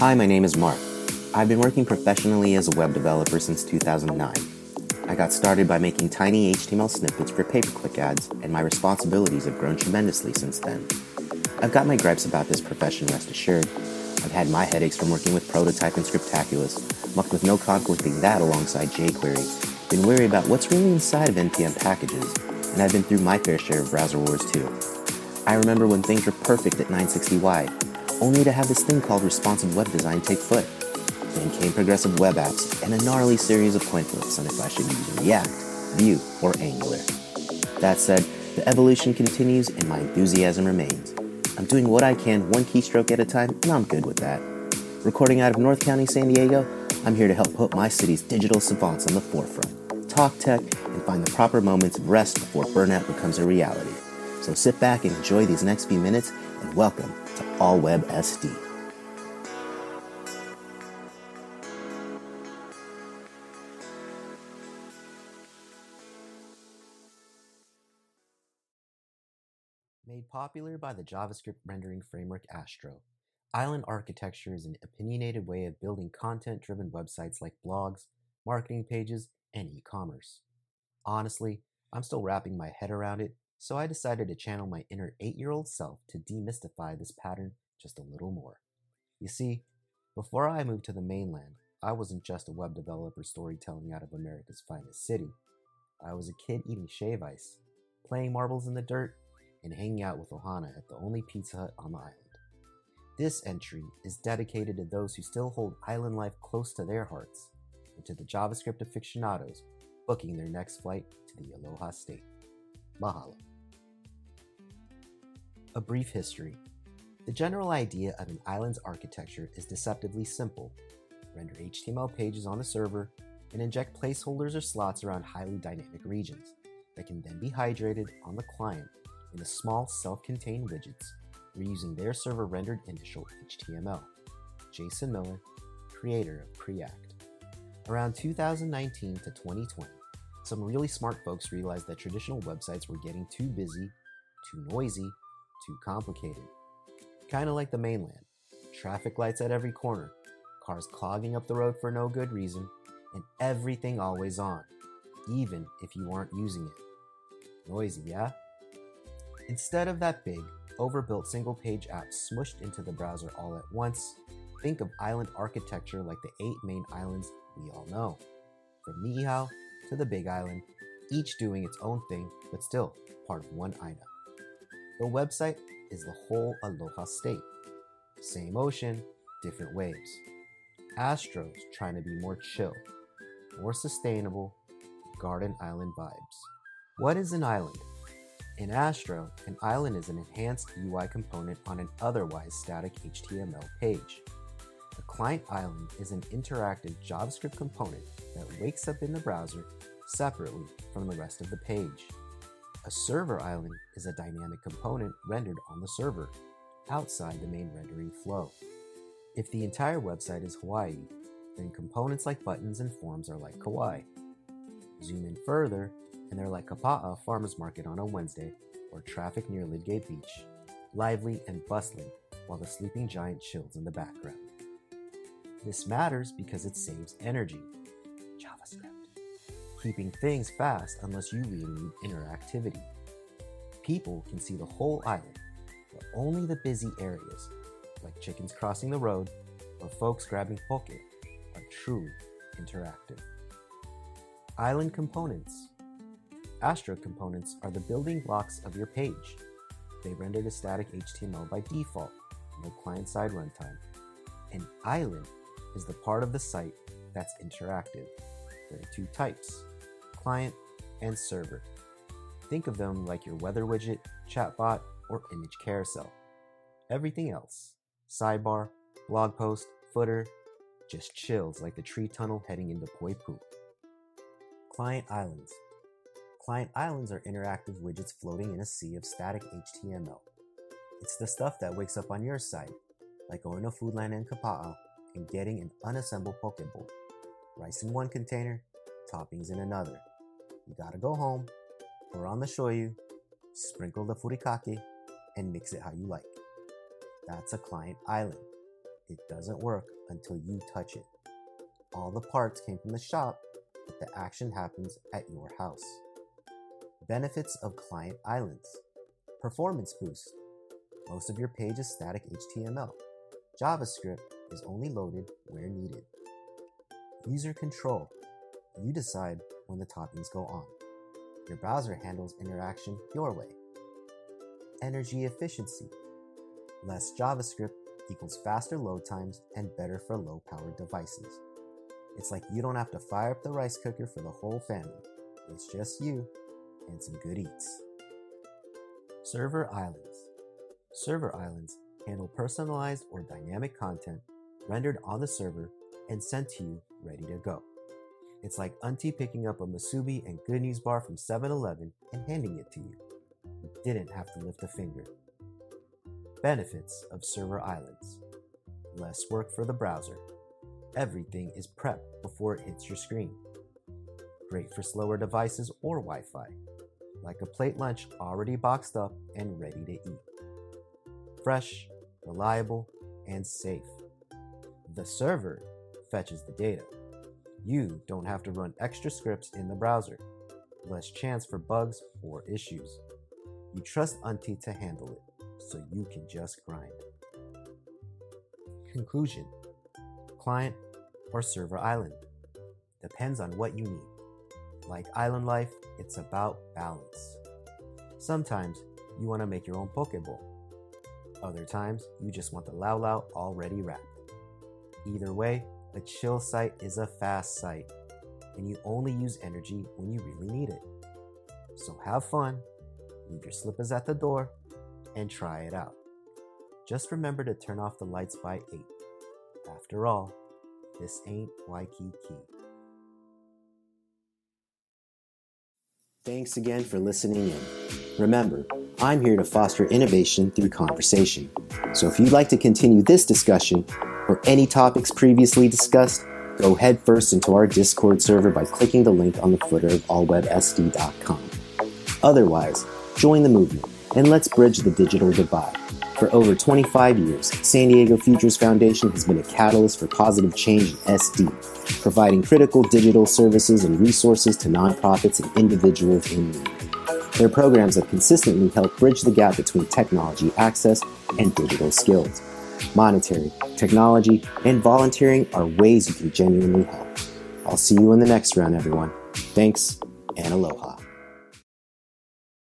Hi, my name is Mark. I've been working professionally as a web developer since 2009. I got started by making tiny HTML snippets for pay-per-click ads, and my responsibilities have grown tremendously since then. I've got my gripes about this profession, rest assured. I've had my headaches from working with Prototype and Scriptaculous, mucked with no conflicting that alongside jQuery, been worried about what's really inside of NPM packages, and I've been through my fair share of browser wars too. I remember when things were perfect at 960Y, only to have this thing called responsive web design take foot. Then came progressive web apps and a gnarly series of coin flips on if I should use React, Vue, or Angular. That said, the evolution continues and my enthusiasm remains. I'm doing what I can one keystroke at a time, and I'm good with that. Recording out of North County, San Diego, I'm here to help put my city's digital savants on the forefront, talk tech, and find the proper moments of rest before burnout becomes a reality. So sit back and enjoy these next few minutes, and welcome to All Web SD. Made popular by the JavaScript rendering framework Astro, Island architecture is an opinionated way of building content-driven websites like blogs, marketing pages, and e-commerce. Honestly, I'm still wrapping my head around it, so I decided to channel my inner 8-year-old self to demystify this pattern just a little more. You see, before I moved to the mainland, I wasn't just a web developer storytelling out of America's finest city. I was a kid eating shave ice, playing marbles in the dirt, and hanging out with Ohana at the only Pizza Hut on the island. This entry is dedicated to those who still hold island life close to their hearts, and to the JavaScript aficionados booking their next flight to the Aloha State. Mahalo. A brief history. The general idea of an island's architecture is deceptively simple. Render HTML pages on the server and inject placeholders or slots around highly dynamic regions that can then be hydrated on the client into small self-contained widgets reusing their server-rendered initial HTML. Jason Miller, creator of Preact. Around 2019 to 2020, some really smart folks realized that traditional websites were getting too busy, too noisy, too complicated. Kind of like the mainland. Traffic lights at every corner, cars clogging up the road for no good reason, and everything always on, even if you aren't using it. Noisy, yeah? Instead of that big, overbuilt single-page app smushed into the browser all at once, think of island architecture like the 8 main islands we all know. From Niihau to the Big Island, each doing its own thing, but still part of one Aina. The website is the whole Aloha State. Same ocean, different waves. Astro's trying to be more chill, more sustainable, garden island vibes. What is an island? In Astro, an island is an enhanced UI component on an otherwise static HTML page. A client island is an interactive JavaScript component that wakes up in the browser separately from the rest of the page. A server island is a dynamic component rendered on the server, outside the main rendering flow. If the entire website is Hawaii, then components like buttons and forms are like Kauai. Zoom in further, and they're like Kapa'a Farmers Market on a Wednesday, or traffic near Lidgate Beach, lively and bustling while the sleeping giant chills in the background. This matters because it saves energy. JavaScript. Keeping things fast unless you really need interactivity. People can see the whole island, but only the busy areas, like chickens crossing the road or folks grabbing poke, are truly interactive. Island components. Astro components are the building blocks of your page. They render to static HTML by default, no client-side runtime. An island is the part of the site that's interactive. There are 2 types, client and server. Think of them like your weather widget, chatbot, or image carousel. Everything else, sidebar, blog post, footer, just chills like the tree tunnel heading into Poipu. Client islands. Client islands are interactive widgets floating in a sea of static HTML. It's the stuff that wakes up on your site, like going to Foodland in Kapa'a and getting an unassembled poke bowl. Rice in one container, toppings in another. You gotta go home, pour on the shoyu, sprinkle the furikake, and mix it how you like. That's a client island. it doesn't work until you touch it. All the parts came from the shop, but the action happens at your house. Benefits of Client Islands. Performance boost. Most of your page is static HTML. JavaScript is only loaded where needed. User control. You decide when the toppings go on. Your browser handles interaction your way. Energy efficiency. Less JavaScript equals faster load times and better for low-powered devices. It's like you don't have to fire up the rice cooker for the whole family. It's just you and some good eats. Server Islands. Server Islands handle personalized or dynamic content rendered on the server and sent to you ready to go. It's like Auntie picking up a Musubi and Good News bar from 7-Eleven and handing it to you. You didn't have to lift a finger. Benefits of Server Islands. Less work for the browser. Everything is prepped before it hits your screen. Great for slower devices or Wi-Fi. Like a plate lunch already boxed up and ready to eat. Fresh, reliable, and safe. The server fetches the data. You don't have to run extra scripts in the browser. Less chance for bugs or issues. You trust Auntie to handle it, so you can just grind. Conclusion. Client or server island. Depends on what you need. Like island life, it's about balance. Sometimes you want to make your own Pokeball. Other times, you just want the Lau Lau already wrapped. Either way, a chill site is a fast site, and you only use energy when you really need it. So have fun, leave your slippers at the door, and try it out. Just remember to turn off the lights by 8. After all, this ain't Waikiki. Thanks again for listening in. Remember, I'm here to foster innovation through conversation. So if you'd like to continue this discussion or any topics previously discussed, go headfirst into our Discord server by clicking the link on the footer of allwebsd.com. Otherwise, join the movement and let's bridge the digital divide. For over 25 years, San Diego Futures Foundation has been a catalyst for positive change in SD, providing critical digital services and resources to nonprofits and individuals in need. Their programs have consistently helped bridge the gap between technology access and digital skills. Monetary, technology, and volunteering are ways you can genuinely help. I'll see you in the next round, everyone. Thanks, and aloha.